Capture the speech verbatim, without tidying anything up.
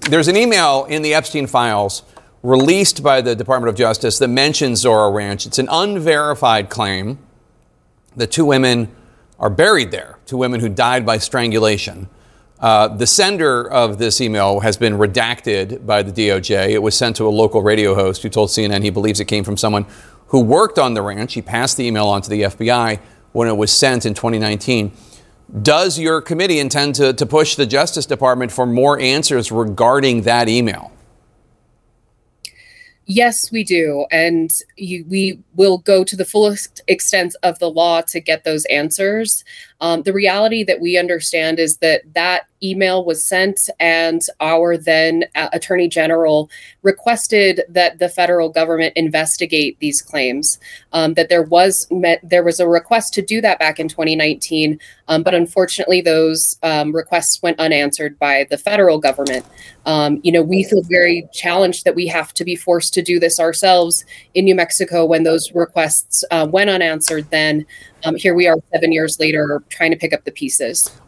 there's an email in the Epstein files released by the Department of Justice that mentions Zorro Ranch. It's an unverified claim that two women are buried there, two women who died by strangulation. Uh, the sender of this email has been redacted by the D O J. It was sent to a local radio host who told C N N he believes it came from someone who worked on the ranch. He passed the email on to the F B I when it was sent in twenty nineteen. Does your committee intend to, to push the Justice Department for more answers regarding that email? Yes, we do. And you, we will go to the fullest extent of the law to get those answers. Um, the reality that we understand is that that email was sent, and our then uh, Attorney General requested that the federal government investigate these claims. Um, that there was met, there was a request to do that back in twenty nineteen, um, but unfortunately those um, requests went unanswered by the federal government. Um, you know, we feel very challenged that we have to be forced to do this ourselves in New Mexico when those requests uh, went unanswered. Then um, here we are seven years later trying to pick up the pieces.